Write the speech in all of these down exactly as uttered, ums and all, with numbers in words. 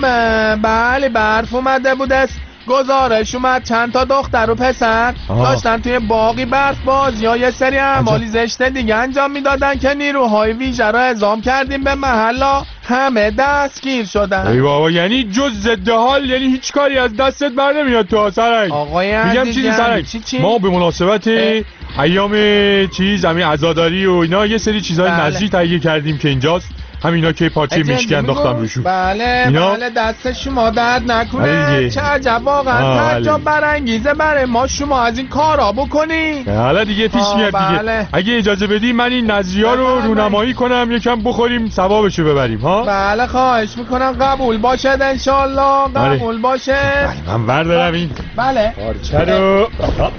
بله برف اومده بود است. گزارش اومد چند تا دختر و پسر آه. داشتن توی باقی برف بازی یا یه سری اعمالی زشت دیگه انجام میدادن که نیروهای ویژه رو اعزام کردیم به محلا، همه دستگیر شدن. ای بابا یعنی جز ضد حال، یعنی هیچ کاری از دستت بر نمیاد تو سرنگ. آقای میگم چیزی سرنگ چی چی؟ ما به مناسبت اه. ایام چیز همین عزاداری و اینا یه سری چیزای بله. نظری تهیه کردیم که اینجاست، همینا که پاچه مشکی انداختم روشون. بله اینا... بله دست شما درد نکنه. چه عجب واقعا تعجب برانگیزه برای ما شما از این کارا بکنی. حالا دیگه پیش میاد دیگه. بله. اگه اجازه بدی من این نظریه‌ها رو رونمایی کنم، یکم بخوریم ثوابشو ببریم ها. بله خواهش میکنم قبول باشه ان شاء الله. قبول باشه. بله من بردارم این بله پارچه رو.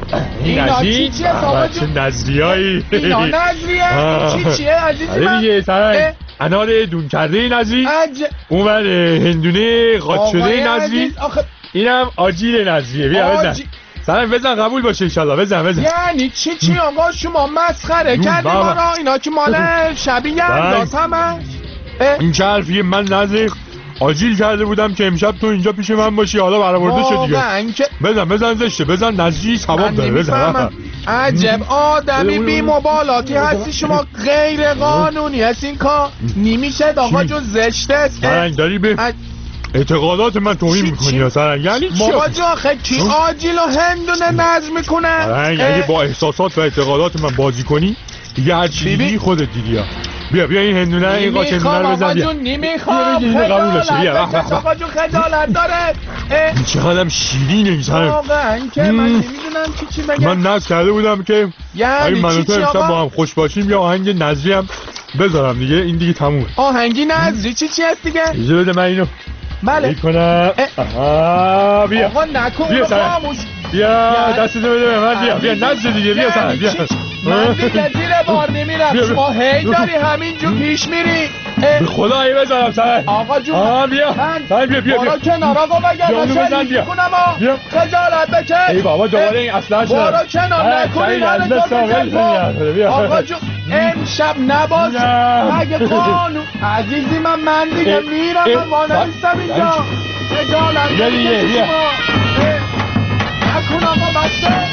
این چی چیه بابا جون؟ چه نظریه‌ای. اینا نظریه چی چیه عزیزی من؟ دیگه سرنگ انار دون کرده نظری، اون هندونه قاط شده نظری، اینم آجیل نظریه. بیا بزن سرم بزن قبول باشه انشالله. بزن بزن. یعنی چی چی آقا شما مسخره کردی ما را؟ اینا که مال شبیه انداز همش. این چه حرفیه؟ من نظری آجیل کرده بودم که امشب تو اینجا پیش من باشی، حالا برآورده شد دیگه. بزن بزن زشته، بزن نظری ثواب داره. بزن. عجب آدمی بی مبالاتی هستی شما، غیر قانونی هست این کار. نمیشه آقا جون زشته است. سرنگ داری به اعتقادات من توهین میکنی یا سرنگ؟ یعنی چی؟ بابا جون آخه کی آجیل و هندونه نظم میکنه؟ سرنگ اگه با احساسات و اعتقادات من بازی کنی دیگه هر چی دیدی خودت دیدی. بیا بیا این هندونه این قاچ هندونه رو بزن. بیا نمیخوام خجالت بیا آقا جون خجالت داره. این چقدرم شیرینه این سرنگ. واقعا که من نمیدونم چی چی بگم. من نظر کرده بودم که اگه من و تو امشب با هم خوش باشیم یا آهنگ نظری هم بذارم دیگه. این دیگه تمومه. آهنگی نظری چی چی هست دیگه؟ اجازه بده من اینو بله کنم. آها بیا آقا نکن بیا خاموش. بیا دستتو بده به من. بیا بیا نظر دیگه. بیا سرنگ بیا. من دیگه زیر بار نمیرم. شما هی داری همینجور پیش میری. به خدا ای بذارم سرنگ. آقا جون آها بیا بیا بیا بیا برو کنار آقا بگم نشد میکنم. خجالت بکش. ای بابا دوباره این اصلا شد. برو کنار نکنی نره. آقا جون امشب نباش اگه قانون عزیزی من من دیگه میرم. من وانستم اینجا. خجالت بکش نکن آقا بسته.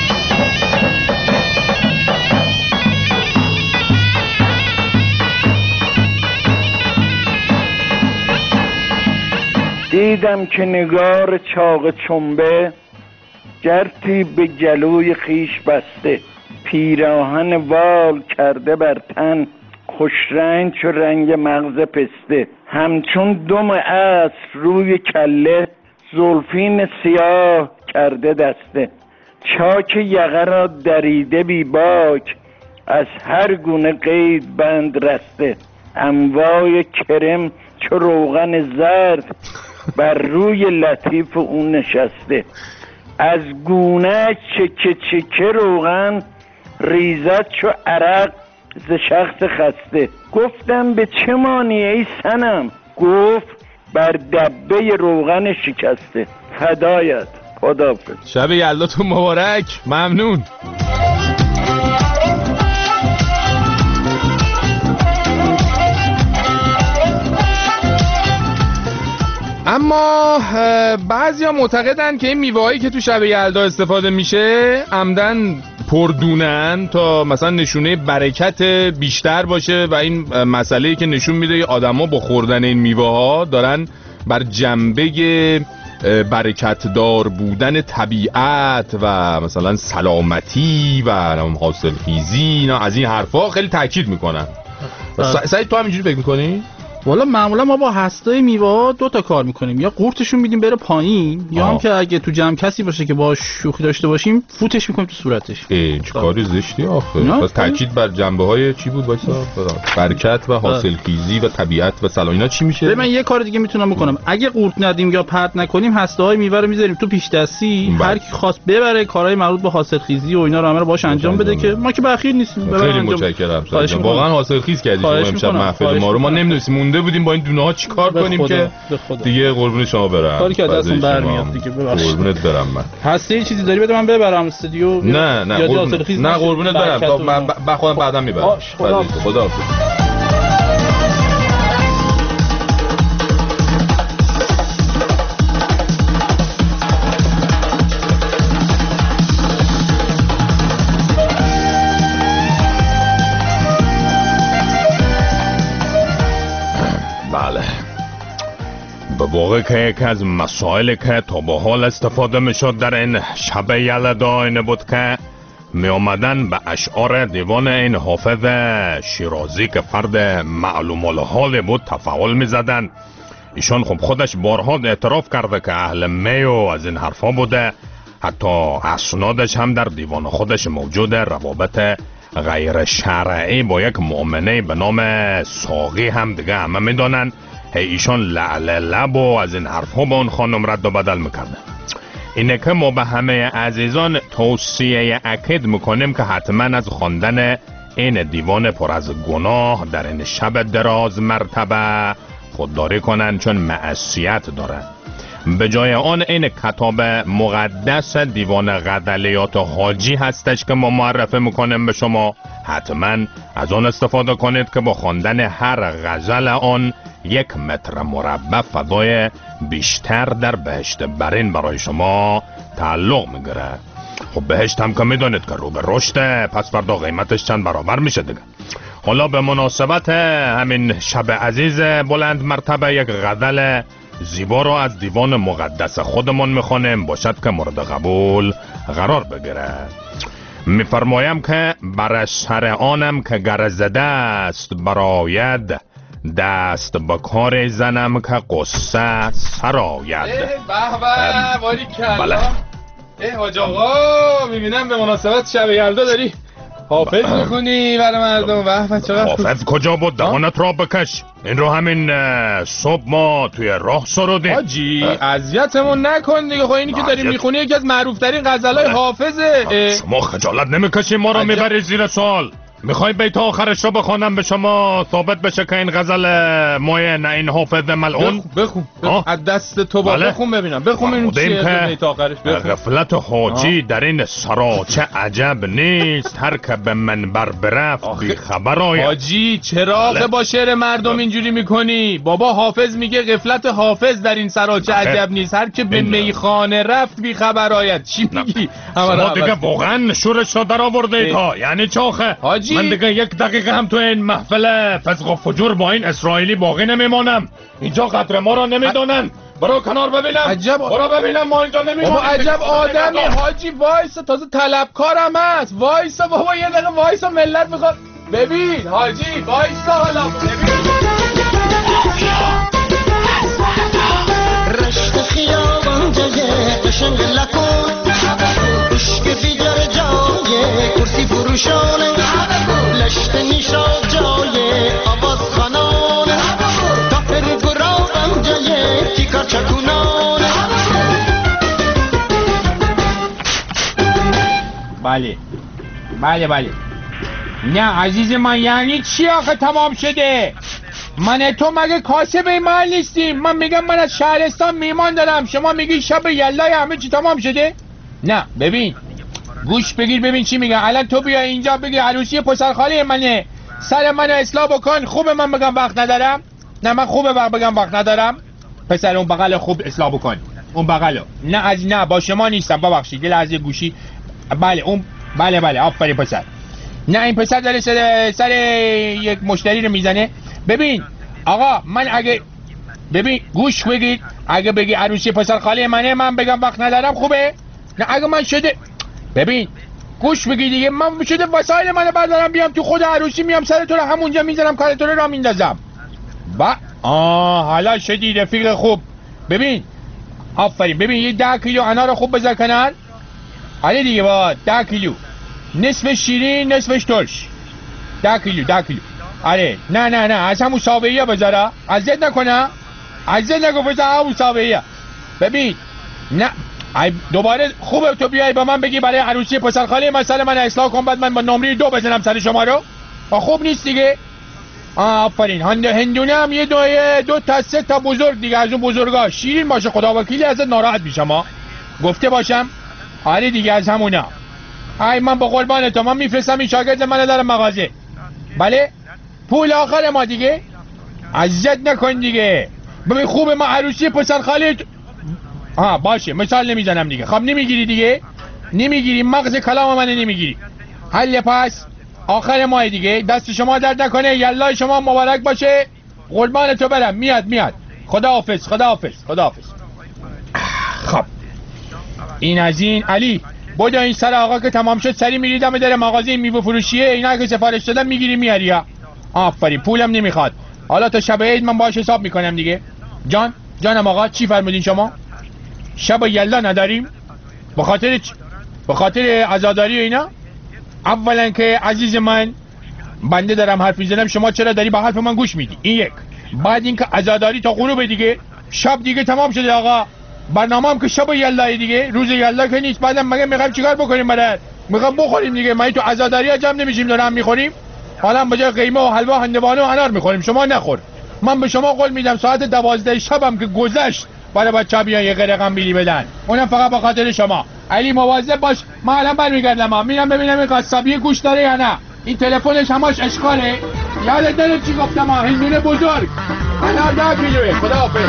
دیدم که نگار چاق چنبه جرتی به گلوی خیش بسته، پیراهن وال کرده بر تن خوش رنگ چو رنگ مغز پسته، همچون دم عصر روی کله زلفین سیاه کرده دسته، چاک یقه را دریده بی باک از هر گونه قید بند رسته، انواع کرم چو روغن زرد بر روی لطیف اون نشسته، از گونه چکه چکه روغن ریزد چو عرق ز شخص خسته، گفتم به چه مانی ای صنم؟ گفت بر دبه روغن شکسته. فدایت. خداحافظ. شب یلداتون مبارک. ممنون. اما بعضیا معتقدن که این میوه‌هایی که تو شب یلدا استفاده میشه عمدن پردونن تا مثلا نشونه برکت بیشتر باشه و این مسئله‌ای که نشون میده آدما با خوردن این میوه‌ها دارن بر جنبه برکت دار بودن طبیعت و مثلا سلامتی و حاصل خیزی اینا از این حرفا خیلی تاکید میکنن. سعید تو هم اینجوری فکر میکنی؟ والا معمولا ما با هسته‌های میوه‌ها دو تا کار میکنیم، یا قورتشون میدیم بره پایین یا هم که اگه تو جمع کسی باشه که باهاش شوخی داشته باشیم فوتش میکنیم تو صورتش. ای چه کاری زشتی آخه. پس تاکید بر جنبه‌های چی بود وایسا؟ برکت و حاصلخیزی و طبیعت و سلام اینا چی میشه؟ من یه کار دیگه میتونم بکنم، اگه قورت ندیم یا پرت نکنیم هسته‌های میوه رو میذاریم تو پیش دستی، هر کی خواست ببره کارهای مربوط به حاصلخیزی و اینا رو همه باش انجام بده که ما که بخیل نیستیم. خیلی متشکرم. واقعا حاصلخیز کردید شما امشب محفل ما رو. ما نمیدونیم مونده بودیم با این دونه ها چیکار کنیم که دیگه قربون شما برم. کاری که دستم برمیاد دیگه. قربونت برم. من هستی یه چیزی داری بده من ببرم استودیو؟ نه نه قربونت نه قربونت برم تا من خودم بعدا میبرم. خدا به واقع که یکی از مسائلی که تا به حال استفاده می شد در این شب یلدا این بود که می آمدن به اشعار دیوان این حافظ شیرازی که فرد معلوم الحال بود تفاعل می زدن. ایشان خب خودش بارها اعتراف کرده که اهل می و از این حرفا بوده، حتی اسنادش هم در دیوان خودش موجوده. روابط غیر شرعی با یک مؤمنه به نام ساقی هم دیگه همه می دانن. ایشان لعل لب و از این حرفا با اون خانم رد و بدل میکرده. اینه که ما به همه عزیزان توصیه اکید میکنیم که حتما از خواندن این دیوان پر از گناه در این شب دراز مرتبه خودداری کنن، چون معصیت داره. به جای آن این کتاب مقدس دیوان غزلیات حاجی هستش که ما معرفی میکنیم به شما. حتما از آن استفاده کنید که با خواندن هر غزل آن یک متر مربع فضای بیشتر در بهشت برین برای شما تعلق میگیره. خب بهشت هم که میدونید که رو به رشده، پس فردا قیمتش چند برابر میشه دیگه. حالا به مناسبت همین شب عزیز بلند مرتبه یک غزل زیبا رو از دیوان مقدس خودمون میخوانیم، باشد که مورد قبول قرار بگیره. میفرمایم که بر سر آنم که گرزده است براید، دست به کار زنم که قصه سراید. به به باری کلا. بله. اه حاج آقا میبینم به مناسبت شب یلدا داری حافظ میکنی برای مردم. به به چقدر حافظ کجا بود؟ دهانت را بکش. این رو همین صبح ما توی راه سرودیم. حاجی اذیتمون نکن دیگه. خب اینی که داری میخونی یکی از معروف ترین غزلای حافظه. شما خجالت نمیکشی ما رو میبری زیر سوال؟ میخوای بیت آخرش رو بخوانم به شما ثابت بشه که این غزل مایه نه این حافظ ملعون؟ بخون بخون از دست تو با. بخون ببینم. بخون این چیه بیت آخرش. غفلت حاجی در این سراچه عجب نیست، هر که به منبر برفت بی خبر آید. حاجی چرا بله. با شعر مردم اینجوری میکنی؟ بابا حافظ میگه غفلت حافظ در این سراچه عجب نیست، هر که به میخانه رفت بی خبر آید. چی میگی؟ شما دیگه واقعا شورش رو در آوردید ها. یعنی چاخه حاجی من دیگه یک دقیقه هم تو این محفل فسق و فجور با این اسرائیلی باقی نمیمانم. اینجا قدر ما را نمیدونن. برو کنار ببینم. عجب برو ببینم ما اینجا نمیمانیم. بابا عجب آدمی حاجی. وایسا تازه طلبکارم هست. وایسا بابا یه دقیقه وایسا، ملت میخواد. ببین حاجی وایسا حالا ببین. رشت خیابان جای قشنگ لکن، عشق بیجار جای کرسی فروشانه، لشت نیشا جای آواز خانانه، تافر گرابم جای تیکا چکونانه. بله بله بله. نه عزیز من یعنی چی آخه تمام شده؟ من تو مگه کاسب این محل نیستیم؟ من میگم من از شهرستان میمان دارم، شما میگی شب یلای همه چی تمام شده؟ نه ببین گوش بگیر ببین چی میگم. الان تو بیا اینجا بگی عروسی پسرخاله منه، سر منو اصلاح بکن. خوبه من بگم وقت ندارم؟ نه من خوبه وقت بگم وقت ندارم. پسر اون بغل خوب اصلاح بکن، اون بغلو. نه از نه با شما نیستم ببخشید. یه لحظه گوشی. بله اون بله بله آفرین پسر. نه این پسر داره سر, سر یک مشتری رو میزنه. ببین آقا من اگه ببین گوش بگید، اگه بگی عروسی پسرخاله منه من بگم وقت ندارم خوبه؟ نه اگه من شده ببین گوش بگی دیگه، من شده وسایل منو بردارم بیام تو خود عروسی، میام سر تو رو همونجا میذارم کار تو رو را میندازم. با آه حالا شدی رفیق خوب. ببین آفرین. ببین یه ده کیلو انار خوب بذار کنن. آره دیگه با ده کیلو، نصف شیرین نصفش ترش. ده کیلو ده کیلو. آره نه نه نه از همون ساویه بذاره، عزت نکنه، عزت نگو بذار همون ساویه. ببین نه دوباره خوبه تو بیای با من بگی برای عروسی پسرخاله مثلا من اصلاح کن، بعد من با نمره دو بزنم سر شما رو. خوب نیست دیگه. آفرین. هندونه هم یه دو دو تا سه تا بزرگ دیگه، از اون بزرگا شیرین باشه، خدا وکیلی ازت ناراحت میشم ها. گفته باشم. آره دیگه از همونا. ای من با قربان تو من میفرستم این شاگرد منو در مغازه. بله پول آخر ما دیگه. عزت نکن دیگه. ببین خوبه ما عروسی پسرخاله ها باشه مثال نمیزنم دیگه. خب نمیگیری دیگه، نمیگیری، مغز کلام من نمیگیری. حل پس آخر ماه دیگه. دست شما درد نکنه، یلای شما مبارک باشه. قربان تو برم. میاد میاد خداحافظ خداحافظ خداحافظ. خب این از این. علی بودو این سر آقا که تمام شد سری میری دم در مغازه میوه فروشیه، اینا که سفارش دادم میگیری میاری. ها آفرین، پولم نمیخواد. حالا تا شب عید من باهاش حساب میکنم دیگه. جان جانم آقا چی فرمودین شما؟ شب یلدا نداریم؟ به خاطر چ... به خاطر عزاداری و اینا؟ اولا که عزیز من بنده دارم حرف میزنم، شما چرا داری به حرف من گوش میدی؟ این یک. بعد اینکه عزاداری تا غروب دیگه، شب دیگه تمام شده آقا. برنامه هم که شب یلدا دیگه، روز یلدا که نیست. بعدم مگه میخوایم چیکار بکنیم برات؟ میخوام بخوریم دیگه. ما تو عزاداری جمع نمیشیم دور هم میخوریم. حالا به جای قیمه و حلوا هندوانه و انار میخوریم. شما نخور. من به شما قول میدم ساعت دوازده شبم که گذشت برای بچه‌ها بیان یه رقم بیلی بدن، اونم فقط به خاطر شما. علی مواظب باش، من الان برمیگردم میرم ببینم این قصابی گوش داره یا نه. این تلفنش همش اشغاله. یادت نره چی گفتم؟ هندونه بزرگ انار ده کیلوه. خداحافظ.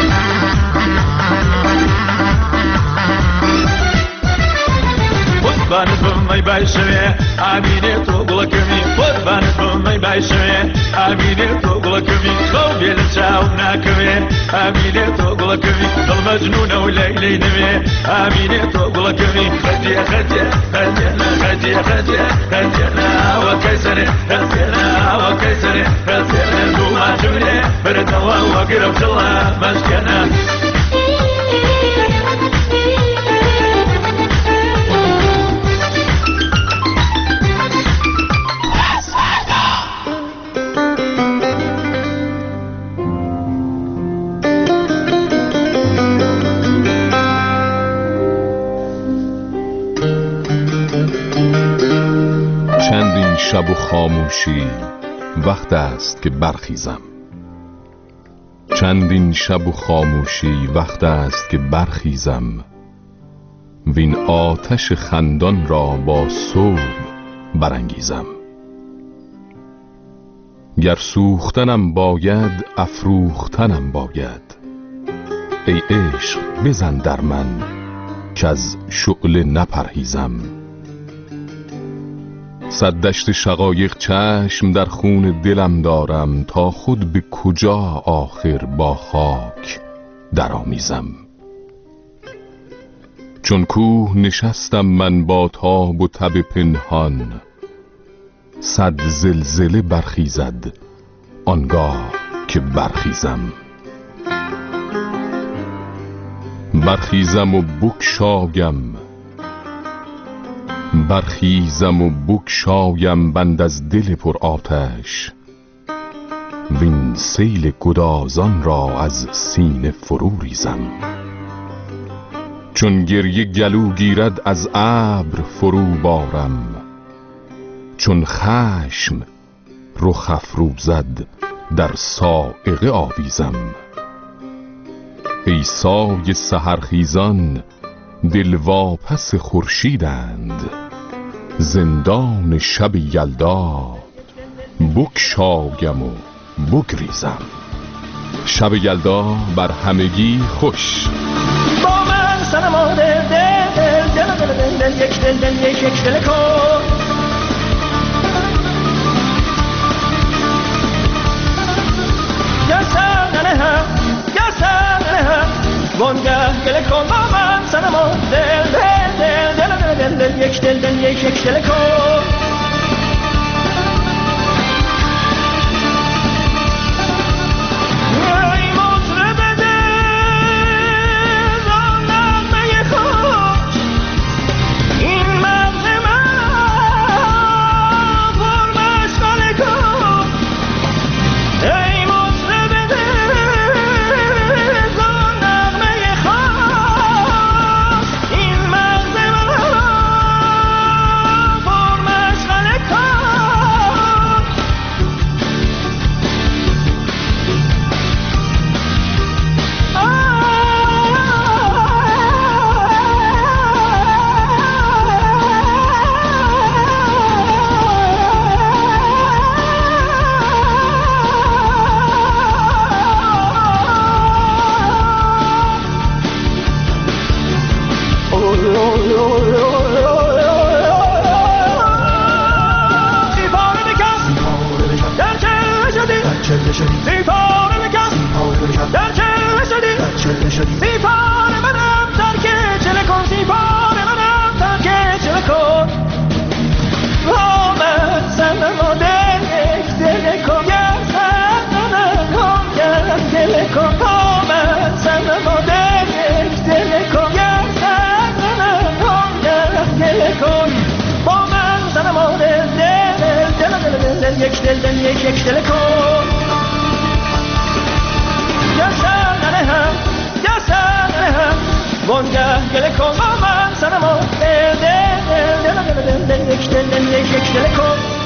قربانت بمای بایشوی آمینه تو گلکمی، قربانت بمای بایشوی آمینه تو گلکمی، تو بیل چاو نکمی آمینه تو گلکمی، دل مجنون و لیلی نمی آمینه تو گلکمی. خدیه خدیه خدیه خدیه خدیه خدیه و کیسری خدیه و کیسری خدیه دو مجنونه بردوا و گرفت الله مسکنه. چندین شب و خاموشی وقت است که برخیزم، چندین شب و خاموشی وقت است که برخیزم، وین آتش خندان را با صبح برانگیزم. گر سوختنم باید افروختنم باید، ای عشق بزن در من که از شعله نپرهیزم. صد دشت شقایق چشم در خون دلم دارم، تا خود به کجا آخر با خاک درآمیزم. چون کوه نشستم من با تاب و تب پنهان، صد زلزله برخیزد آنگاه که برخیزم. برخیزم و بگشایم برخیزم و بگشایم بند از دل پر آتش، وین سیل گدازان را از سینه فرو ریزم. چون گریه گلو گیرد از ابر فرو بارم، چون خشم رخ افروزد در صاعقه آویزم. ای سایه سحرخیزان دل واپس خورشیدند، زندان شب یلدا بگشایم و بگریزم. شب یلدا بر همگی خوش. با من صنما دل دل دل دل دل دل یک دل دل یک یک دل کن. گسن نه هم گسن نه هم وانگه گل کن. با من صنما دل دل دل دل دل دل یک دل دل یک یک دل کن. Sim, Paul, چله شدی سیپار منم ترک چله کن سیپار منم ترک چله کن آمد سنما دل دل کن سنما دل کن آمد سنما دل دل کن سنما دل کن با من سنما دل دل دل دل دل یک دل دل یک یک دل کن یا سنه هم یا سنه هم وانگه گل کن با من سنما دل دل دل دل دل یک دل دل یک یک دل کن